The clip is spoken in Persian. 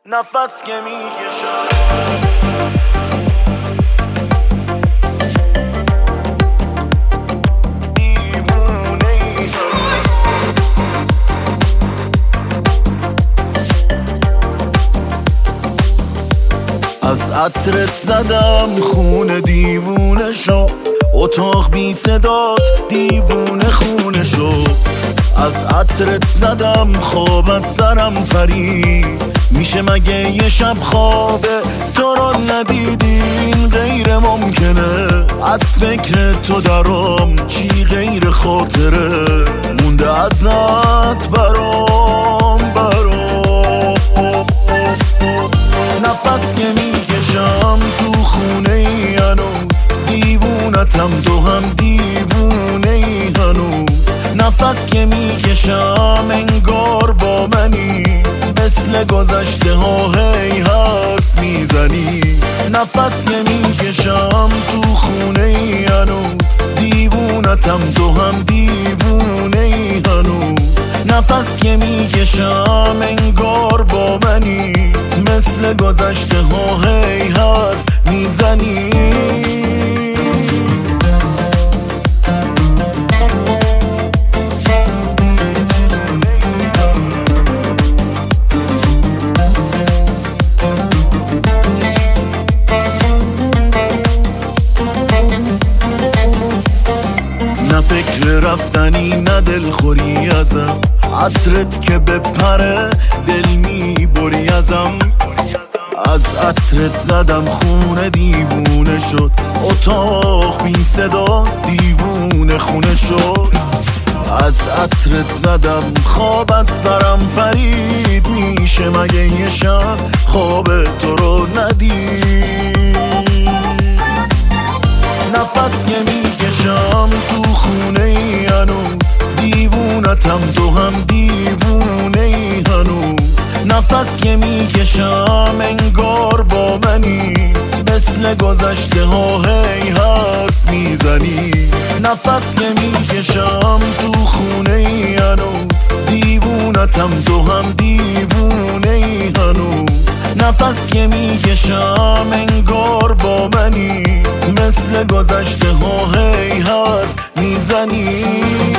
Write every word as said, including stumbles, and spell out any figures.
نفس که میکشم از عطرت زدم خونه دیوونه شو، اتاق بی صدات دیوونه خونه شو. از عطرت زدم خواب از سرم پرید، میشه مگه یه شب خوابه تو رو ندیدین؟ غیر ممکنه از فکر تو درام، چی غیر خاطره مونده ازت برام برام. نفس که میکشم تو خونه ای هنوز، دیوونتم تو هم دیوونه ای هنوز. نفس که میکشم انگار با منی، مثل گذشته ها هی حرف میزنی. نفس که میکشم تو خونه ای هنوز، دیوونتم تو هم دیوونه ای هنوز. نفس که میکشم انگار با منی، مثل گذشته ها هی حرف میزنی. نه فکر رفتنی نه دلخوری ازم، عطرت که بپره دل میبری ازم. از عطرت زدم خونه دیوونه شد، اتاق بی صدا دیوونه خونه شد. از عطرت زدم خواب از سرم پرید، میشه مگه یه شب خواب تو رو ندید؟ نفس که میکشم تو خونه ای هنوز، دیوونتم تو هم دیوونه ای هنوز. نفس که میکشم انگار با منی، مثل گذشته ها هی حرف میزنی. نفس که میکشم تو خونه ای هنوز، دیوونتم تو هم دیوونه ای هنوز. نفس که میکشم انگار با منی، مثل گذشته ها هی حرف میزنی.